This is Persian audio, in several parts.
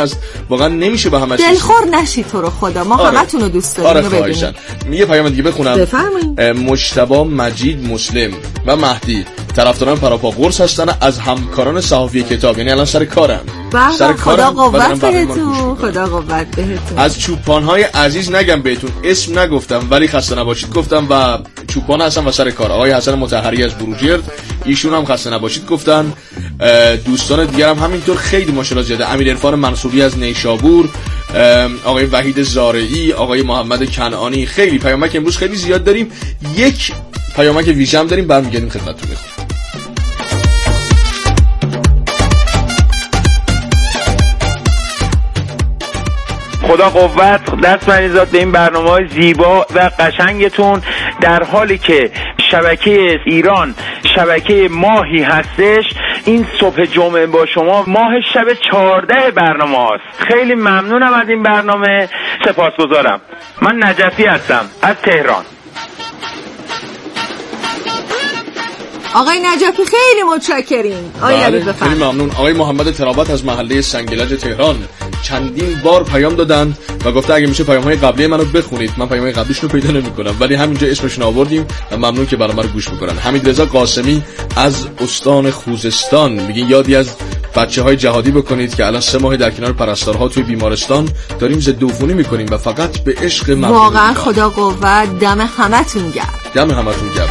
هست واقعا نمیشه به همش دلخور نشی تو رو خدا، ما همتون رو دوست داریم. خواهشاً یه پیام دیگه بخونم. بفرمایید. مجتبی، مجید، مسلم و مهدی طرفداران پراپا قرص هستن، از همکاران صحافی کتاب، یعنی الان سر کارن. خدا قوت بهتون، خدا قوت بهتون. از چوپان‌های عزیز نگم بهتون، اسم نگفتم ولی خسته نباشید گفتم و چوپان هستن و سر کار. آقای حسن مطهری از بروجرد، ایشون هم خسته نباشید گفتن. دوستان دیگر هم همینطور خیلی ماشاءالله زیاده. امیر عرفان منصوری از نیشابور، آقای وحید زارعی، آقای محمد کنعانی. خیلی پیامک امروز خیلی زیاد داریم. یک پیامک ویژه هم داریم، برمیگردیم خدمتتون میخونم. خدا قوت، دست مریضات به این برنامه‌های زیبا و قشنگتون. در حالی که شبکه ایران شبکه ماهی هستش، این صبح جمعه با شما ماه شب 14 برنامه هست. خیلی ممنونم از این برنامه، سپاسگزارم. من نجفی هستم از تهران. آقای نجفی خیلی متشکریم. خیلی ممنون. آقای محمد ترابت از محله سنگلج تهران چندین بار پیام دادن و گفته اگه میشه پیام‌های قبلی منو بخونید. من پیام‌های قبلیش رو پیدا نمی‌کنم ولی همینجا اسمشون آوردیم و ممنون که برام گوش می‌کنن. حمیدرضا قاسمی از استان خوزستان میگه یادی از بچه‌های جهادی بکنید که الان 3 ماه در کنار پرستارها توی بیمارستان داریم ضدعفونی می‌کنیم و فقط به عشق مردم. واقعا خدا قوت، دم همتون گرم. دم همتون گرم.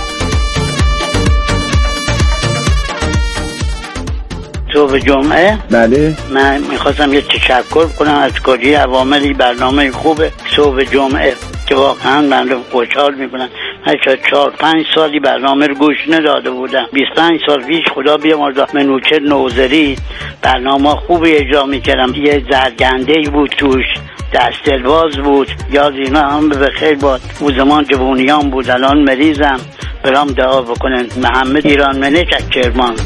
صبح جمعه بله، من میخواستم یه تشکر کنم از کلی عواملی برنامه خوب صبح جمعه که واقعا من رو خوشحال میکنن. من 4-5 سالی برنامه رو گوش نداده بودم. 25 سال پیش خدا بیامرزه منوچهر نوذری برنامه خوبی اجرا میکردم. یه زرگنده بود توش، دستلواز بود، یاد اینا هم به خیر باد. او زمان جوونیان بود، الان مریضم، برام دعا بکنن. محمد ایران منش از کرمان.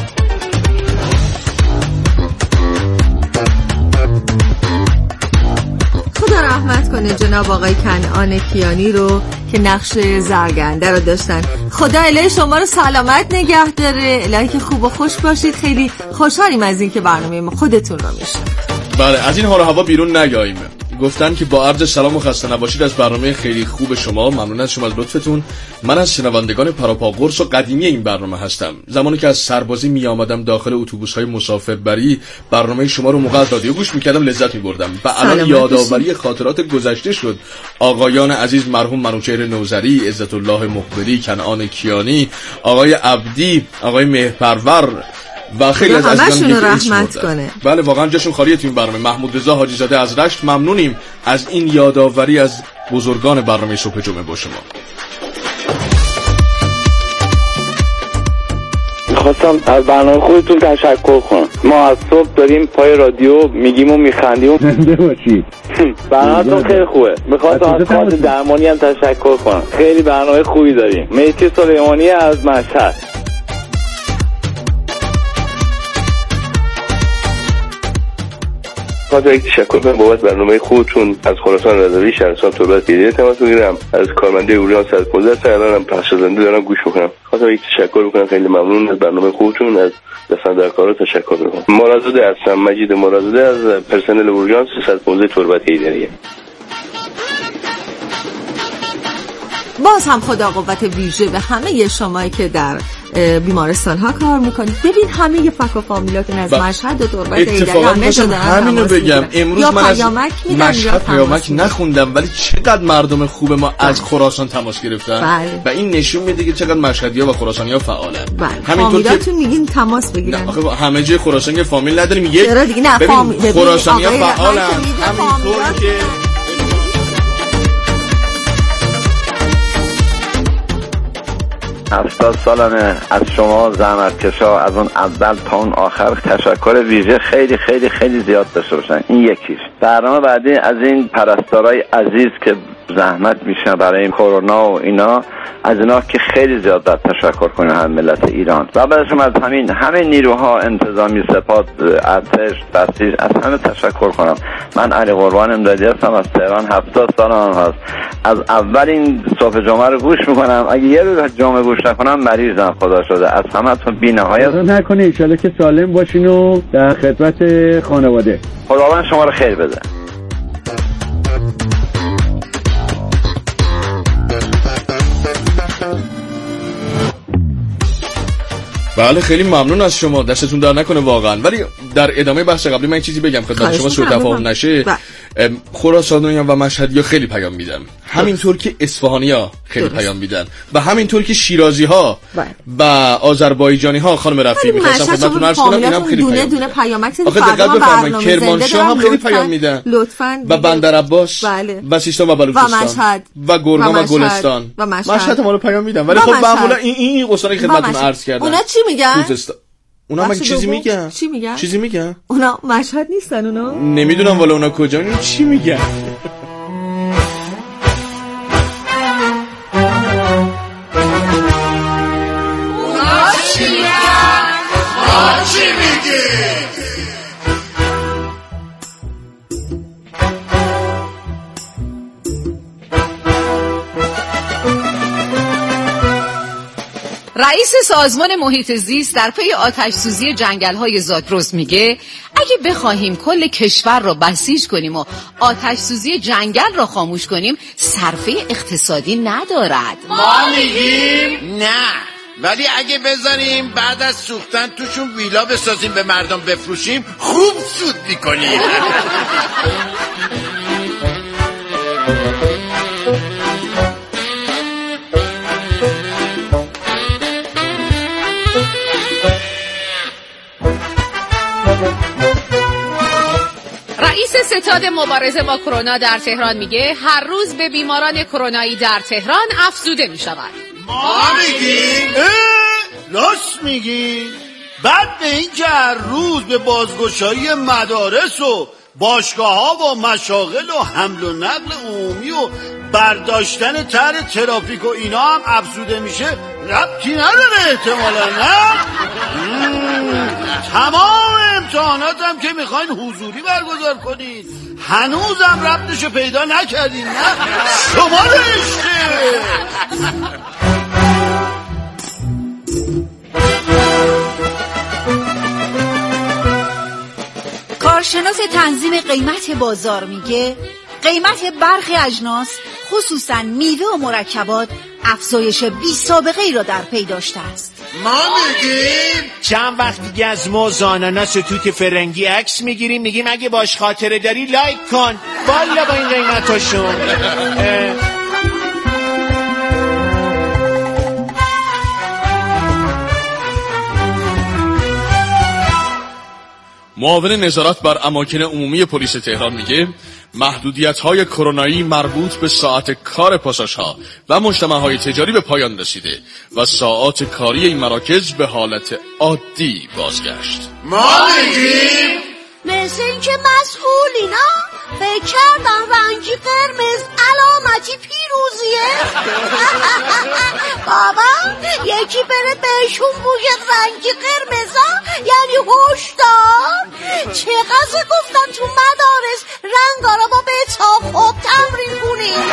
خدا رحمت کنه جناب آقای کنعان کیانی رو که نقش زرگنده رو داشتن. خدا الهی شما رو سلامت نگه داره، الهی که خوب و خوش باشید. خیلی خوشحالیم از این که برنامه ما خودتون رو میشنوید. بله، از این حال و هوا بیرون نیاییم. گفتن که با عرض سلام و خسته نباشید از برنامه خیلی خوب شما. ممنون از شما از لطفتون. من از شنوندگان پراپا قرص و قدیمی این برنامه هستم. زمانی که از سربازی می آمدم داخل اتوبوس‌های مسافربری برنامه شما رو موقع رادیو گوش می‌کردم، لذت می‌بردم و الان یادآوری خاطرات گذشته شد. آقایان عزیز مرحوم منوچهر نوذری، عزت الله مقبلی، کنعان کیانی، آقای عبدی، آقای مهرپرور و خیلی از عزیزان دیگه رحمت کنه. بله واقعا جاشون خالیه تو این برنامه. محمود رضا حاجی زاده از رشت، ممنونیم از این یادآوری از بزرگان برنامه صبح جمعه با شما. میخواستم از برنامه خودتون تشکر کنم. ما از صبح داریم پای رادیو میگیم و میخندیم و زنده باشید. برنامه‌تون خیلی خوبه. میخواستم از خانم درمانی هم تشکر کنم. خیلی برنامه خوبی داریم. مهدی سلیمانی از مشهد. یک تشکر کنم بابت برنامه خودتون. از خراسان رضوی شهرستان تربت ایریه تماس میگیرم. از کارمنده اورژانس از 15 الانم پخش زنده دارم گوش میکنم. خواستم یک تشکر بکنم. خیلی ممنون از برنامه خودتون. از دستاندرکارا تشکر میکنم. مرادزاده هستم، مجید مرادزاده از پرسنل اورژانس 115 تربت ایریه. باز هم خدا قوت ویژه به همه شمایی که در بیمارستان ها کار میکنید. ببین همه فک و فامیلاتون از مشهد و تربت ایدری همه شدن. همینو بگم امروز من از مشهد پیامک نخوندم ولی چقدر مردم خوب ما از خراسان تماس گرفتن. بله. و این نشون میده که چقدر مشهدی‌ها و خراسانی‌ها فعالن. بله. همینطور که میگین تماس بگیرن. آخه همه جای خراسان فامیل نداریم. چرا دیگه نه فامیل خراسانی‌ها فعالن. همینطور که 70 سالمه از شما زحمتکشا از اون اول تا اون آخر تشکر ویژه خیلی خیلی خیلی زیاد داشته باشن. این یکیش. برنامه بعدی از این پرستارای عزیز که زحمت میشه برای کرونا و اینا، از اینا که خیلی زیاد باید تشکر کنیم هم ملت ایران و بعدشم از همه نیروها، انتظامی، سپاه، ارتش، بسیج، از همه تشکر کنم. من علی قربان امدادی هستم از تهران، 70 سالم هست. از اول این صبح جمعه رو گوش میکنم. اگه یه روز جمعه گوش نکنم مریضم، خدا شده. از همتون بی‌نهایت نکنه ان شاءالله که سالم باشین و در خدمت خانواده. خداوند شما رو خیر بده. بله خیلی ممنون از شما، دستتون در نکنه واقعا. ولی در ادامه بحث قبلی من چیزی بگم خدمت شما سوء تفاهم نشه. خراسانیان و مشهدی‌ها خیلی پیام میدن، همینطور که اصفهانی‌ها خیلی پیام میدن و همینطور که شیرازی‌ها و آذربایجانی‌ها. خانم رفیعی می‌خواستم خدمتتون عرض کنم اینم خیلی دونه دونه پیامک آخه دقت بفرمایید کرمانشاه هم خیلی پیام میدن و بندرعباس و سیستان و بلوچستان و گرگان و گلستان و مشهد ما رو پیام میدن. ولی خب معمولا این قصه‌ای خدمتتون عرض کردم. اونا چی میگن؟ اونا مگه چیزی میگن؟ چیزی میگن؟ اونا مشهد نیستن اونا؟ نمیدونم والا اونا کجا چی میگن؟ اونا چی میگن؟ ما چی میگیم؟ رئیس سازمان محیط زیست در پی آتش‌سوزی جنگل‌های زاگرس میگه اگه بخواهیم کل کشور را بسیج کنیم و آتش‌سوزی جنگل را خاموش کنیم صرفه اقتصادی ندارد. ما میگیم نه، ولی اگه بذاریم بعد از سوختن توشون ویلا بسازیم به مردم بفروشیم خوب سود میکنیم. رئیس ستاد مبارزه با کرونا در تهران میگه هر روز به بیماران کرونایی در تهران افزوده میشود. ما میگیم راست میگی. بعد به این که هر روز به بازگشایی مدارس و باشگاه‌ها و مشاغل و حمل و نقل عمومی و برداشتن طرح ترافیک و اینا هم افزوده میشه ربطی نداره احتمالا. نه تمام امتحانات هم که میخواین حضوری برگزار کنید هنوزم ربطشو پیدا نکردین. نه شما رشته کارشناس تنظیم قیمت بازار میگه قیمت برخی اجناس خصوصا میوه و مرکبات افزایش بی سابقه ای را در پی داشته است. ما میگیم چند وقت دیگه از موز آناناس و توت فرنگی عکس میگیریم میگیم اگه باش خاطره داری لایک کن. والا با این قیمتاشون معاون نظارت بر اماکن عمومی پلیس تهران میگه محدودیت‌های کرونایی مربوط به ساعت کار پاساژها و مجتمع‌های تجاری به پایان رسیده و ساعات کاری این مراکز به حالت عادی بازگشت. ما میگیم مثل این که مسئولینا فکر کردن رنگی قرمز علامتی پیروزیه. بابا یکی بره بهشون بوید رنگی قرمزا یعنی هشدار. چقدر گفتن تو مدارس رنگا رو با بتاخد تمرین کنیم.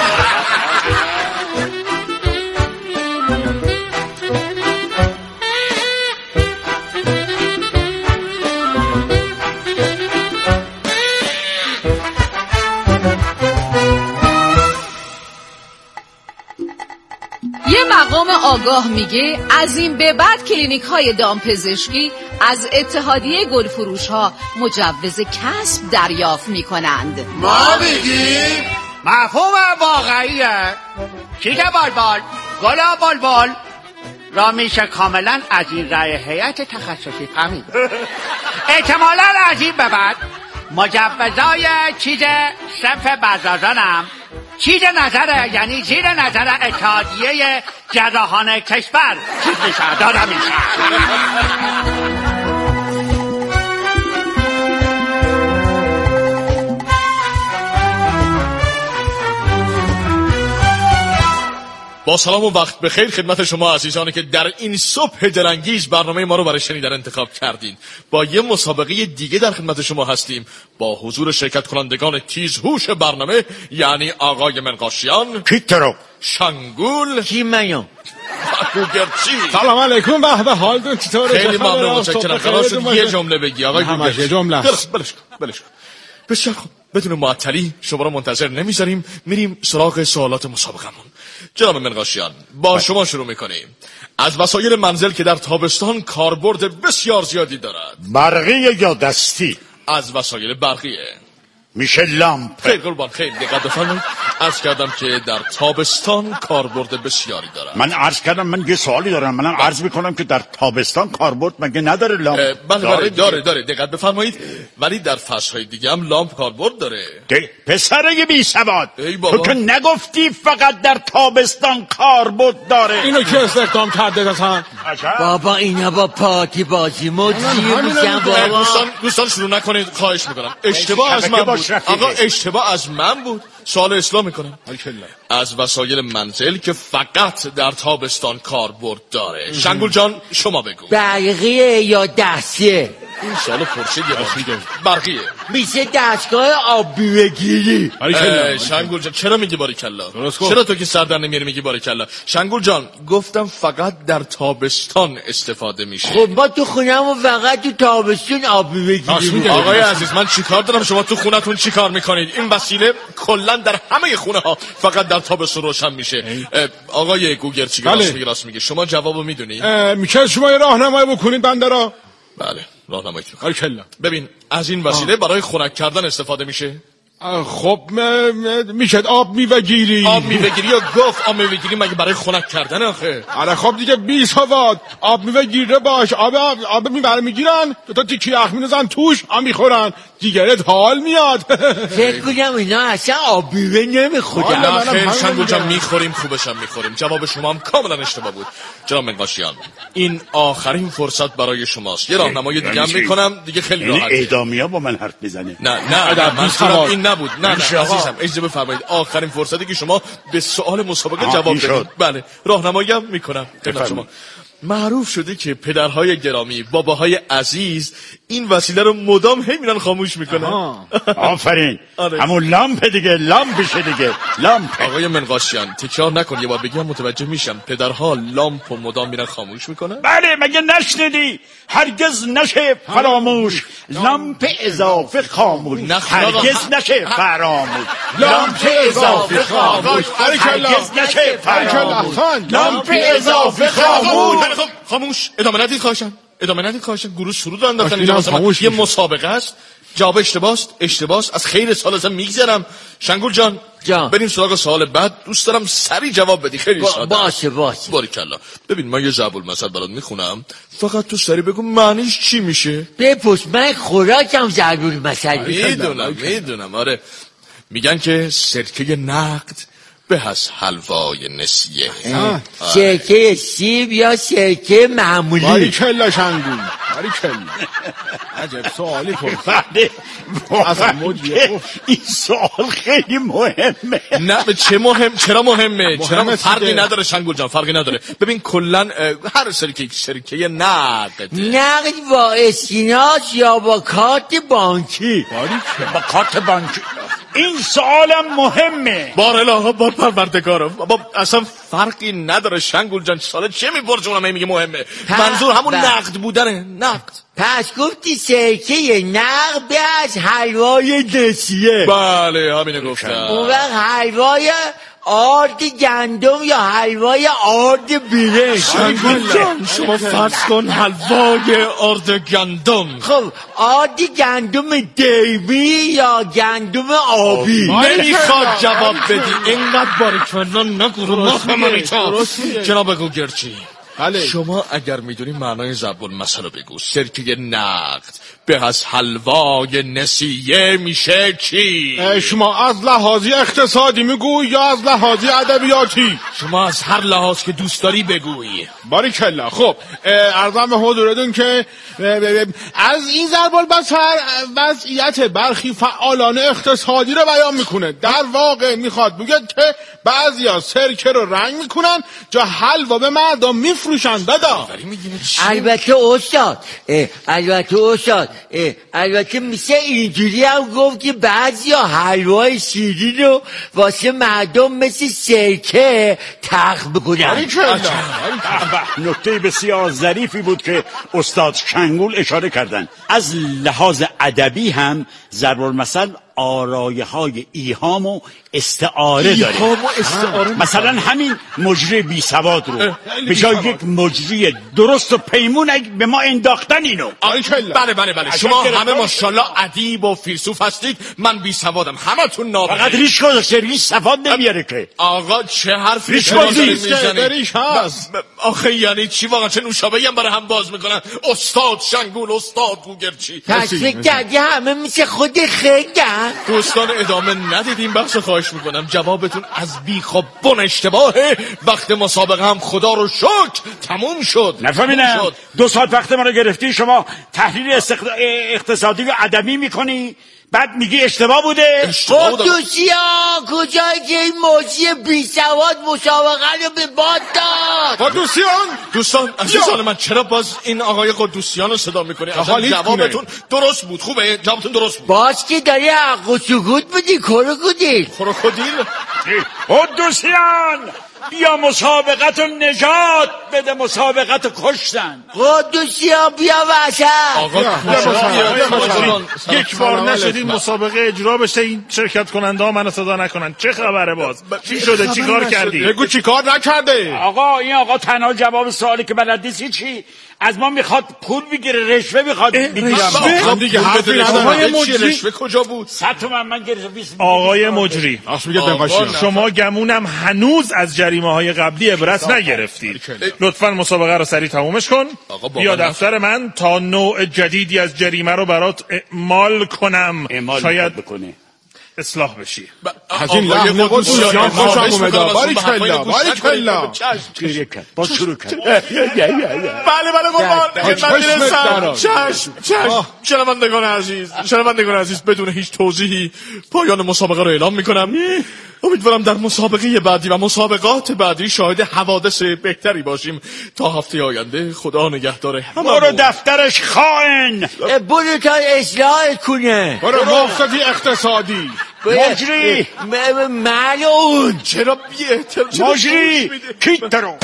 یه مقام آگاه میگه از این به بعد کلینیک های دامپزشکی از اتحادیه گلفروش ها مجوز کسب دریافت میکنند. ما میگیم مفهوم واقعیه. چیگه بالبال گلا بالبال را میشه کاملا از این رأی هیئت تخصصی فهمید. احتمالا از این به بعد مجوزای چیز صنف بزازانم چیز نظره یعنی زیر نظر اتحادیه جراحان کشور چیز میشه داده میشه. با سلام و وقت بخیر خدمت شما عزیزانی که در این صبح دلانگیز برنامه ما رو برای شنیدن انتخاب کردین. با یه مسابقه دیگه در خدمت شما هستیم با حضور شرکت کنندگان تیزهوش برنامه، یعنی آقای منقاشیان، کیترو، شنگول، کیمیان، گوگرچی. سلام علیکم. به حالتون چطوره؟ خیلی ممنون، متشکرم. قرار شد یه جمله بگی آقای گوگرچی. یه جمله. بلش کن. بسیار خوب، بدون معطلی شما رو منتظر نمیذاریم، میریم سراغ سوالات مسابقمون. جناب منقاشیان، با شما شروع میکنیم. از وسایل منزل که در تابستان کاربرد بسیار زیادی دارد، برقی یا دستی؟ از وسایل برقیه. میشه لامپ. خیلی قربان، خیلی دقت بفرمایید. عرض کردم که در تابستان کاربرد بسیاری دارد. من عرض کردم من یه سوالی دارم. منم عرض میکنم که در تابستان کاربرد مگه نداره لامپ؟ بله داره دقت بفرمایید. ولی در فصل‌های دیگه هم لامپ کاربرد داره. پسرای بی سواد، تو که نگفتی فقط در تابستان کاربرد داره؟ اینو که استخدام کرده اصلا؟ بابا اینا با پاتی بازی مدیر میشن بابا. دوستان شروع نکنید خواهش میکنم. اشتباه از من بود آقا، اشتباه از من بود. سوال اصلاح میکنم. از وسایل منزل که فقط در تابستان کاربرد داره، شنگول جان شما بگو. برقیه یا دستیه؟ این سوال پرسید برقیه. میشه دستگاه آبی بگیری. شنگول جان چرا میگی باریکلا؟ چرا تو که سر در نمیاری میگی باریکلا؟ شنگول جان گفتم فقط در تابستان استفاده میشه. خب ما تو خونمون فقط تو تابستان آبی بگیریم. آقای عزیز من چیکار دارم شما تو خونتون چیکار میکنید؟ این وسیله کلا در همه خونه ها فقط در تابستون روشن میشه. آقای گوگرچی راست میگه. شما جوابو میدونی؟ میشه شما یه راهنمایی بکنید بنده را؟ بله راهنمایی میکنم. ببین از این وسیله برای خنک کردن استفاده میشه. خب میشه آب میوگیری. آب میوگیری یا گفت آب میوگیری مگه برای خنک کردن آخه؟ آره خب دیگه 20 سواد آب میوگیره باش. آب میگیرن تا تیکی یخ میندازن توش آب میخورن دیگرت حال میاد. فکر کنم اینا اصلا آب میوه نمیخورن. خیلی شنگول جان میخوریم، خوبشم میخوریم. جواب شما هم کاملا اشتباه بود. جناب منقاشیان این آخرین فرصت برای شماست. یه راهنمایی دیگه هم میکنم دیگه خیلی راحت. اعدامیا با من حرف میزنه. نه منظورم این نبود. نه عزیزم اجازه بفرمایید. آخرین فرصتی که شما به سوال مسابقه جواب بدید. بله راهنمایی هم میکنم. شما معروف شده که پدرهای گرامی، باباهای عزیز این وسیله رو مدام هی میرن خاموش میکنن. آفرین. همون لامپ دیگه، لامپشه دیگه، لامپ. آقای منقاشیان تکرار نکن، یه بار بگم متوجه میشم. پدرها لامپ رو مدام میرن خاموش میکنن؟ بله مگه نشنیدی؟ هرگز نشه فراموش لامپ اضافه خاموش. هرگز نشه فراموش لامپ اضافه خاموش. هرگز نشه فراموش لامپ اضافه خاموش. خاموش. ادامه ندید خواهشم. گروه شروع دارن داختن اینجا یه مسابقه است. جواب اشتباست. از خیر سال ازم میگذرم. شنگول جان بریم سراغ سوال بعد. دوست دارم سری جواب بدی. خیلی ساده. باشه باریکلا. ببین من یه ضرب المثل برات میخونم، فقط تو سری بگو معنیش چی میشه. بپرس، من خوراکم ضرب المثل. میدونم. آره میگن که سرکه نقد به از حلوای نسیه. سرکه سیب یا سرکه معمولی؟ باریکلا شنگول، باریکلا. عجب سوالی پرسیدی. این سوال خیلی مهمه. نه چه مهم؟ چرا مهمه؟ چرا فرقی نداره شنگول جان؟ فرقی نداره. ببین کلا هر سرکه نقد با اسکناس یا با کارت بانکی. با کارت بانکی. این سوالم مهمه. بار الهه بار پروردگارم بابا اصلا فرقی نداره شنگول جان. سال چه میپرسونم میگه مهمه؟ منظور همون نقد بودنه. نقد. پس گفتی سرکه نقد به از حلوای نسیه. بله همینه گفتم. اون وقت حلوای آرد گندم یا حلوای آرد برنج. شما فرض کن حلوای آرد گندم. خب آرد گندم دیمی یا گندم آبی؟ نمیخواد جواب بدی. اینقدر باریکلا نگو. جناب گوگرچی شما اگر میدونی معنای ضرب المثل رو بگو. سرکه نقد به از حلوای نسیه میشه چی؟ شما از لحاظی اقتصادی میگوی یا از لحاظی ادبیاتی؟ شما از هر لحاظ که دوست داری بگوی. باریکلا. خب عرضم به حضورتون که از این ضرب المثل وضعیت برخی فعالان اقتصادی رو بیان میکنه. در واقع میخواد بگه که بعضیا سرکه رو رنگ میکنن جا حلوا به مردم میفروشن. دادا البته البته میشه اینجوری هم گفت که بعضیا حلوای شیرین رو واسه مردم مثل سرکه تخ بکنن. نکته بسیار ظریفی بود که استاد شنگول اشاره کردن. از لحاظ ادبی هم ضرب المثل آرایه های ایهام و استعاره داره. مثلا همین مجری بی سواد رو به جای یک مجری درست و پیمون به ما انداختن اینو. بله شما همه ماشاءالله ادیب و فیلسوف هستید، من بی سوادم. همتون نابغه. فقط ریش گذاشته، ریش سواد نمیاره که. آقا چه حرفی ریش هست؟ آخه یعنی چی واقعا؟ چه نوشابه‌ای هم برای هم باز میکنن؟ استاد شنگول، استاد گوگرچی. پس فکر کردی همه میشه خود خنگن؟ دوستان ادامه ندیدیم بخش، خواهش میکنم جوابتون از بیخ و بن اشتباهه. وقت مسابقه هم خدا رو شکر تموم شد. نفهمیدم 2 ساعت وقت ما رو گرفتی، شما تحلیل اقتصادی و ادبی میکنی بعد میگی اشتباه بوده. قدوسیان کجایی که این موجی بی سواد مسابقه رو به باد داد؟ قدوسیان دوستان عزیزان من، چرا باز این آقای قدوسیان رو صدا میکنی؟ جوابتون درست بود. خوبه جوابتون درست بود. باز که داری حق و سکوت بودی کروکودیل. قدوسیان بیا مسابقت رو نجات بده، مسابقت رو کشتن. قدوسیان بیا وسط. یک بار نشدید مسابقه اجرا بشه این شرکت کننده ها منو صدا نکنن. چه خبره باز؟ چی شده؟ چی کار کردی؟ بگو چی کار نکرده. آقا این آقا تنها جواب سوالی که بلد نیست چی؟ از ما میخواد پول بگیره، رشوه میخواد بگیرم. دیگه حرفی نداره. رشوه کجا بود؟ 100 تومن من گرفتم. آقای مجری شما گمونم هنوز از جریمه های قبلی عبرت نگرفتید. لطفاً مسابقه رو سریع تمومش کن. بیا دفتر من تا نوع جدیدی از جریمه رو برات اعمال کنم. شاید بکنه اصلاح بشی. از این لحظه قدوسیان خوشم اومده. باریکلا با شروع کرد. بله قربان من میرسم. چشم. شنوندگان عزیز بدون هیچ توضیحی پایان مسابقه رو اعلام میکنم. امیدوارم در مسابقه بعدی و مسابقات بعدی شاهد حوادث بهتری باشیم. تا هفته آینده خدا نگهدار همه. برو دفترش خائن. برو تا اصلاح کنه. برو مفسدی اقتصادی. مجری ملعون. چرا بی احترام مجری کیت رو.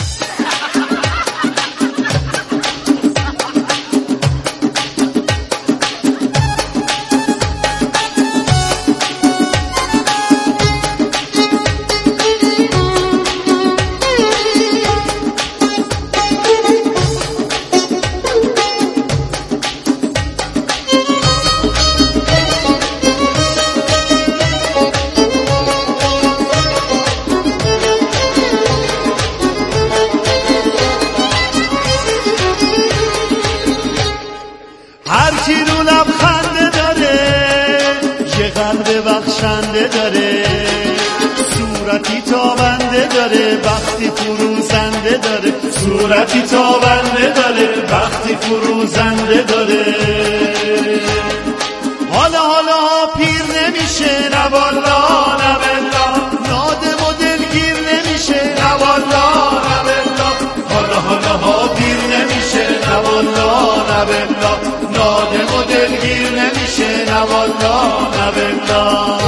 داره صورتی تابنده داره وقتی فروزنده داره صورتی تابنده داره وقتی فروزنده داره حالا پیر نمیشه نه والا نه بلا نادم و دلگیر نمیشه نه والا نه بلا حالا پیر نمیشه نه والا نه بلا نادم و دلگیر نمیشه نه والا نه بلا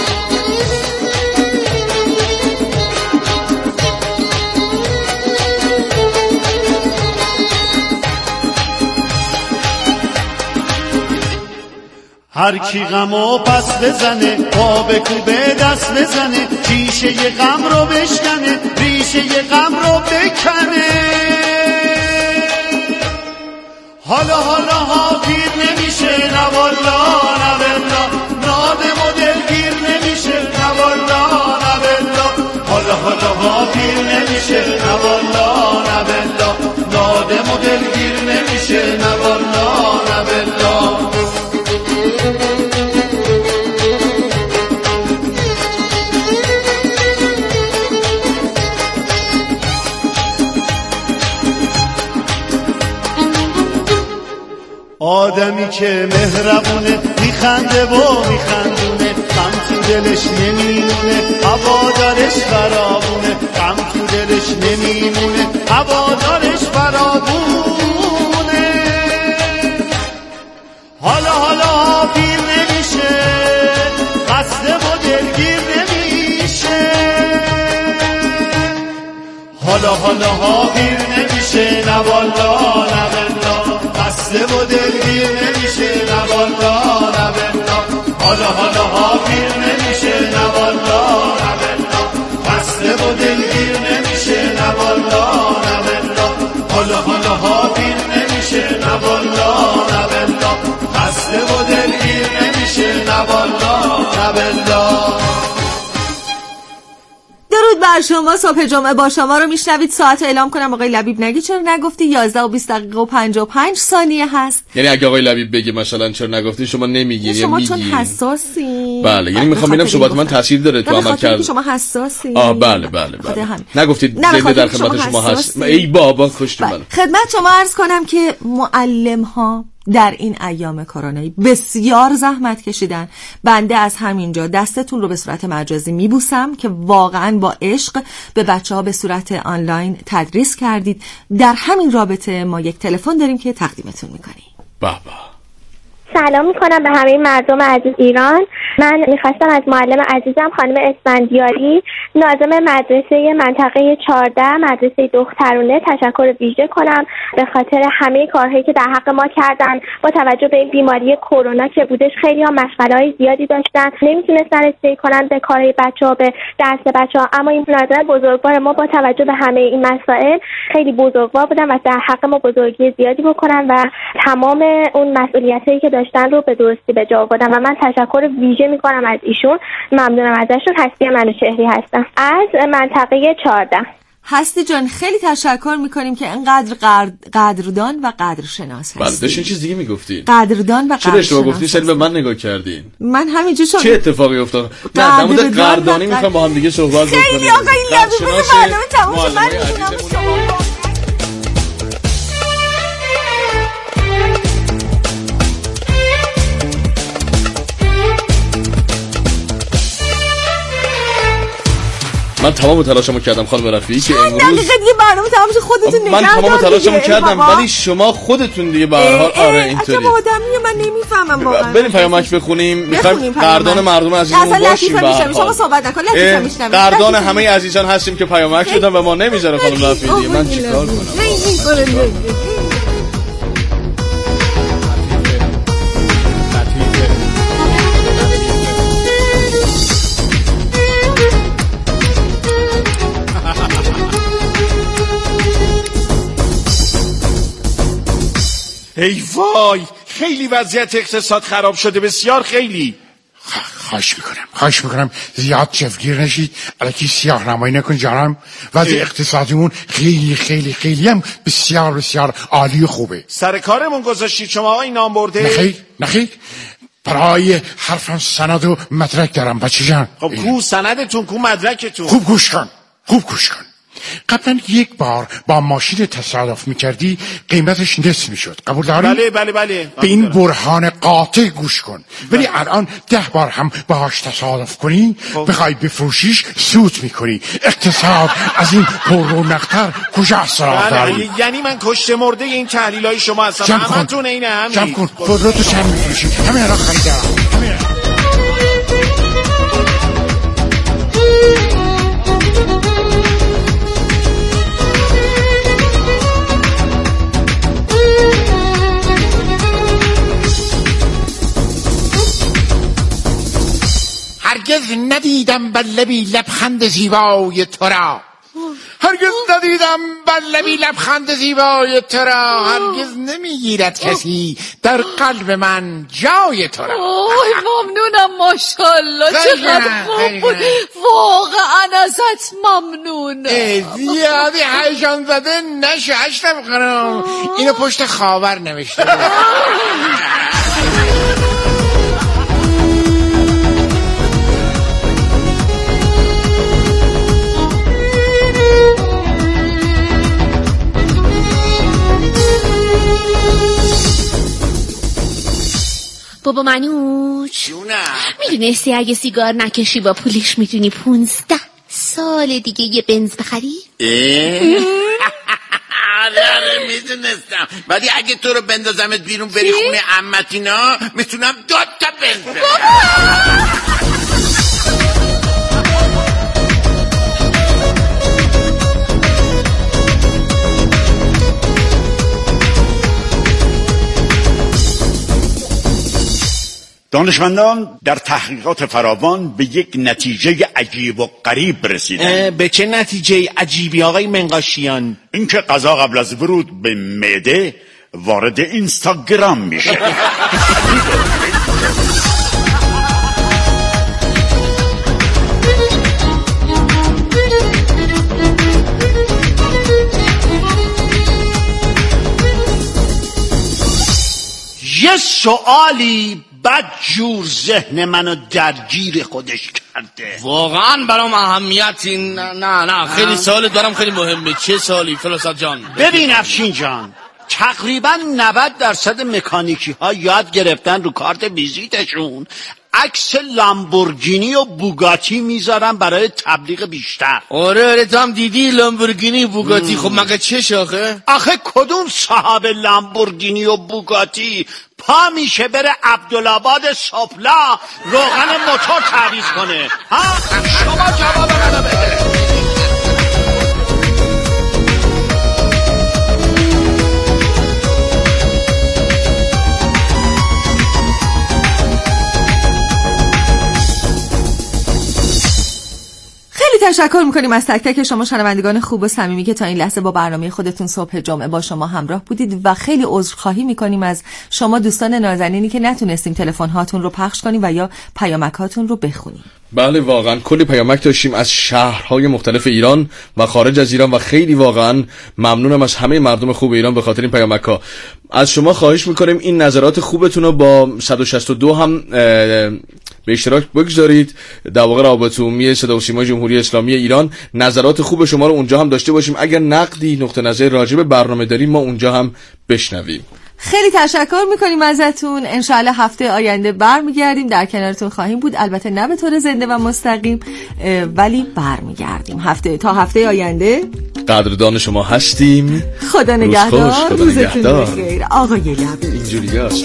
هر کی غمو پس بزنه پا به کوبه دست بزنه ریشه ی غم رو بشکنه ریشه ی غم رو بکنه حالا پیر نمیشه نه والا نه بلا نادم و دلگیر نمیشه نه والا نه بلا حالا پیر نمیشه نه والا نه بلا نادم و دلگیر نمیشه نه والا نه بلا که مهربونه، میخنده و میخندونه، غم تو دلش نمیمونه، هوادارش برابونه، غم تو دلش نمیمونه، هوادارش برابونه. حالا پیر نمیشه، خسته و دلگیر نمیشه، حالا پیر نمیشه، نه والا نه بلا، خسته و دلگیر نمیشه، نه والا نه بلا، حالا پیر نمیشه، نه والا نه بلا، خسته و دلگیر نمیشه، نه والا نه بلا، حالا پیر نمیشه، نه والا نه بلا، خسته و دلگیر نمیشه، نه والا نه بلا. درود بر شما. صبح جمعه با شما رو میشنوید. ساعت اعلام کنم آقای لبیب نگی چرا نگفتی 11 و 20 دقیقه و 55 ثانیه هست. یعنی اگه آقای لبیب بگه مثلا چرا نگفتی شما نمیگی، شما چون حساسی. بله، یعنی میخوام ببینم صحبت من تاثیر داره تو عمل کرد. شما حساسی. بله. نگفتید زنده در خدمت شما هست. ای بابا خوشتون. بله. خدمت شما عرض کنم که معلم ها در این ایام کرونایی بسیار زحمت کشیدن. بنده از همینجا دستتون رو به صورت مجازی میبوسم که واقعا با عشق به بچه‌ها به صورت آنلاین تدریس کردید. در همین رابطه ما یک تلفن داریم که تقدیمتون میکنیم. بابا سلام میکنم به همه مردم عزیز ایران. من میخواستم از معلم عزیزم خانم اسفندیاری ناظم مدرسه منطقه 14 مدرسه دخترونه تشکر ویژه کنم به خاطر همه کارهایی که در حق ما کردن. با توجه به این بیماری کرونا که بودش خیلی ها مشغله‌های زیادی داشتن، نمیتونستن رسیدگی کنن به کارهای بچه‌ها، به درس بچه‌ها، اما این ناظم بزرگوار ما با توجه به همه این مسائل خیلی بزرگوار بودن و در حق ما بزرگی زیادی بکنن و تمام اون مسئولیتایی که داشتن رو به درستی به جا آوردن و من تشکر ویژه میکنم از ایشون. ممنونم ازشون. هستی منوچهری هستم از منطقه 14. هستی جان خیلی تشکر میکنیم که انقدر قدردان و قدرشناس هستی. بله داشتین چیز دیگه میگفتی. قدردان و قدرشناس. چرا گفتی سری به من نگاه کردین؟ من همینجوری شد. چه اتفاقی افتاد؟ نه در مورد قدردانی میخوام با هم دیگه صحبت بکنیم. خیلی آقا این لبیب برنامه تموم شد. من میدونم شما من تمام تلاشمو کردم خانم رفیعی که امروز دقیقه دیگه برنامه تمام شه خودتون نگه دارید. من تمام تلاشمو کردم ولی شما خودتون دیگه به هر حال آره اینطوری. عجب آدمیه من نمیفهمم واقعا. بریم پیامک بخونیم. میخوایم قدردان مردم عزیزمون باشیم. شما صحبت نکن. لطیفه میشنم. قدردان همه عزیزان هستیم که پیامک دادن و ما نمیذاره خانم رفیعی. من چیکار کنم؟ ای وای خیلی وضعیت اقتصاد خراب شده، بسیار خیلی. خواهش میکنم زیاد چفگیر نشید، الکی سیاه نمایی نکن جانم. وضع اقتصادیمون خیلی هم بسیار عالی و خوبه. سر کارمون گذاشتید شما آقای نام برده؟ نخیر برای حرفم سند و مدرک دارم بچه جان. خب کو سندتون کو مدرکتون؟ خوب گوش کن. قبلا یک بار با ماشین تصادف میکردی قیمتش نصف میشد، قبول داری؟ بله به این برهان قاطع گوش کن. ولی الان 10 بار هم باهاش تصادف کنی بخوای بفروشیش سود میکنی. اقتصاد از این پررونق‌تر کجا سراغ داری؟ یعنی من کشته مرده این تحلیلای شما هستم. همتون اینه همین. جمع کن خودتو چند میفروشی؟ همین الان خریدارم. هرگز ندیدم بر لبی لبخند زیبای تو را، هرگز نمیگیرد کسی در قلب من جای تو را. اوه ممنونم ماشاءالله چقدر خوب بود. واقعا ازت ممنون. زیادی هیجان زده نشو اشرف خانم، اینو پشت خاور نوشته. بابا منوچ میدونستی اگه سیگار نکشی با پولیش میتونی 15 سال دیگه یه بنز بخری؟ آره میدونستم، ولی اگه تو رو بندازمت بیرون بری خونه عمتینا میتونم 2 تا بنز بخرم. دانشمندان در تحقیقات فراوان به یک نتیجه عجیب و غریب رسیدن. به چه نتیجه عجیبی آقای منقاشیان؟ اینکه غذا قبل از ورود به معده وارد اینستاگرام میشه. یه سوالی بد جور ذهن منو درگیر خودش کرده. واقعا برام اهمیتی نه خیلی سوالت برام خیلی مهمه. چه سوالی فلسفه جان؟ ببین افشین جان، تقریبا 90% مکانیکی ها یاد گرفتن رو کارت ویزیتشون عکس لامبورگینی و بوگاتی میذارن برای تبلیغ بیشتر. آره تو هم دیدی لامبورگینی بوگاتی. خب مگه چه شاخه؟ آخه کدوم صاحب لامبورگینی و بوگاتی پا میشه بره عبدالآباد سپلا روغن موتور تعویض کنه؟ ها شما جواب منو بده. خیلی تشکر میکنیم از تک تک شما شنوندگان خوب و صمیمی که تا این لحظه با برنامه خودتون صبح جمعه با شما همراه بودید و خیلی عذرخواهی میکنیم از شما دوستان نازنینی که نتونستیم تلفن هاتون رو پخش کنیم و یا پیامک هاتون رو بخونیم. بله واقعا کلی پیامک داشتیم از شهرهای مختلف ایران و خارج از ایران و خیلی واقعا ممنونم از همه مردم خوب ایران به خاطر این پیامک ها. از شما خواهش میکنیم این نظرات خوبتون رو با 162 هم به اشتراک بگذارید. در واقع رابطه عمومی صدا و سیمای جمهوری اسلامی ایران نظرات خوب شما رو اونجا هم داشته باشیم. اگر نقدی نقطه نظر راجع به برنامه داریم ما اونجا هم بشنویم. خیلی تشکر میکنیم ازتون. انشاءالله هفته آینده برمیگردیم، در کنارتون خواهیم بود، البته نه به طور زنده و مستقیم ولی برمیگردیم تا هفته آینده. قدردان شما هستیم. خدا نگهدار. روزتون بخیر. آقای لبی اینجوری هست.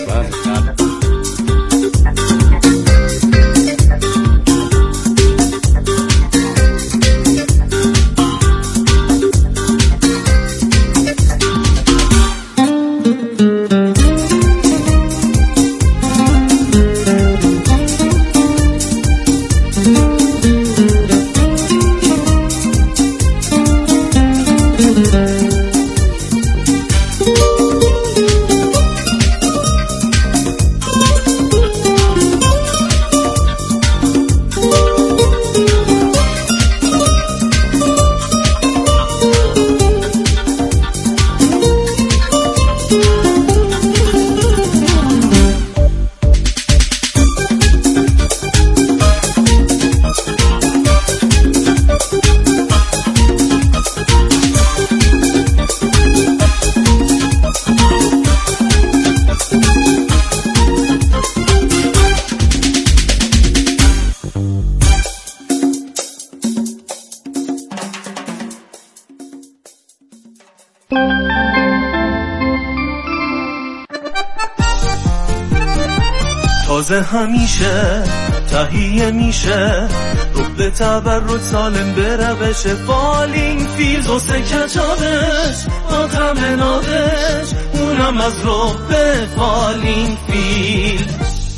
تازه همیشه تهیه میشه رب تبرد سالم به روش فالینگ فیلز و سکجابش با تمنابش اونم از رب فالینگ فیلز.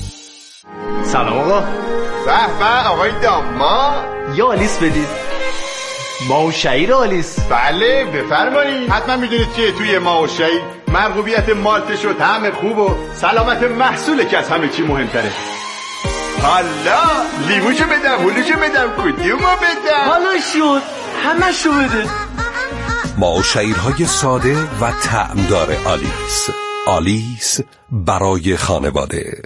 سلام آقا. به آقای داما یه آلیس بدید. ماوشعیر آلیس. بله بفرمایید. حتما میدونید که توی ماوشعیر مرغوبیت مالتش و طعم خوب و سلامت محصوله که از همه چی مهمتره. حالا لیموشو بدم هلوشو بدم کدومو بدم؟ حالا شد همه شو بده. ماوشعیرهای ساده و طعمدار آلیس. آلیس برای خانواده.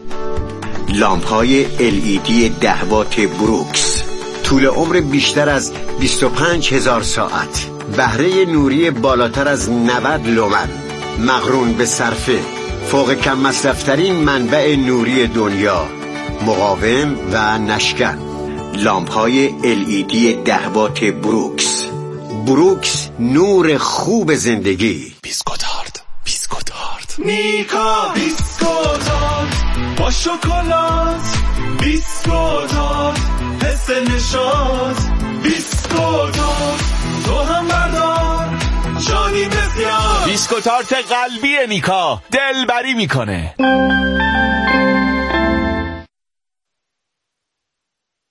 لامپ‌های LED 10 وات بروکس، طول عمر بیشتر از 25,000 ساعت، بهره نوری بالاتر از 90 لومن، مقرون به صرفه، فوق کم مصرفترین منبع نوری دنیا، مقاوم و نشکن. لامپ‌های LED 10 وات بروکس. بروکس، نور خوب زندگی. بیسکوتارد میکا بیسکوتارد با شکلات، بیسکوتارد حس نشاط، بیسکوتارد تو هم بردار شادی بسیار. بیسکوتارت قلبی میکا دلبری میکنه.